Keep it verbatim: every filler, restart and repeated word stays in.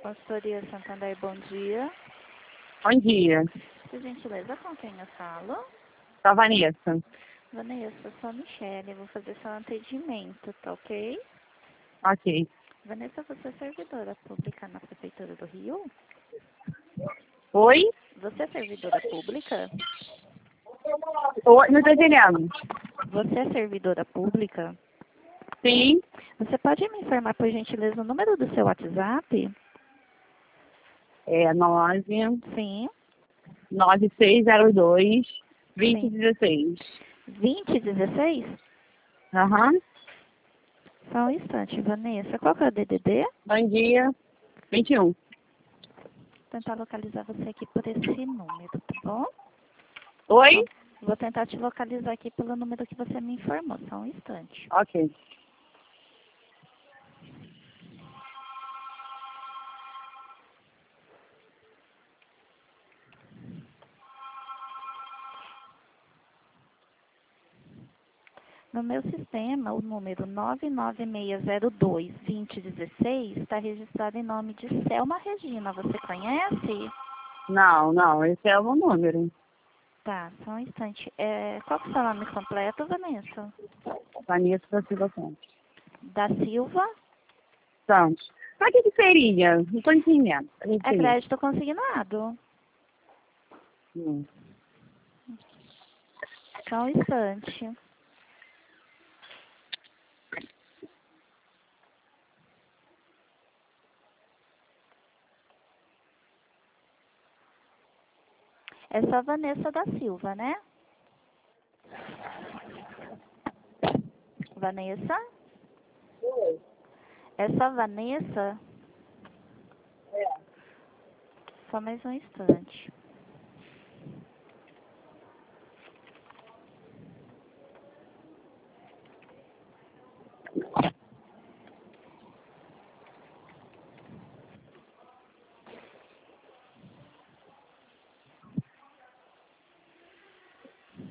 Consultoria Santander, bom dia. Bom dia. Por gentileza, com quem eu falo? Sou a Vanessa. Vanessa, eu sou a Michelle, eu vou fazer seu atendimento, tá ok? Ok. Vanessa, você é servidora pública na Prefeitura do Rio? Oi? Você é servidora pública? Oi, não estou entendendo. Você é servidora pública? Sim. Você pode me informar, por gentileza, o número do seu WhatsApp? É nove Sim, nove seis zero dois vinte sim. dezesseis. vinte e dezesseis? Aham. Só um instante, Vanessa. Qual que é o D D D? Bom dia. vinte e um. Vou tentar localizar você aqui por esse número, tá bom? Oi? Bom, vou tentar te localizar aqui pelo número que você me informou, só um instante. Ok. No meu sistema, o número nove nove seis zero dois dois zero um seis está registrado em nome de Selma Regina. Você conhece? Não, não, esse é o número. Tá, só um instante. É, qual que é o seu nome completo, Vanessa? Vanessa da Silva Santos. Da Silva? Santos. Pra que que seria? Não estou entendendo. Pra que que É seria? crédito consignado. Hum. Só um instante. É só Vanessa da Silva, né? Vanessa? Oi. É só Vanessa? É. Só mais um instante.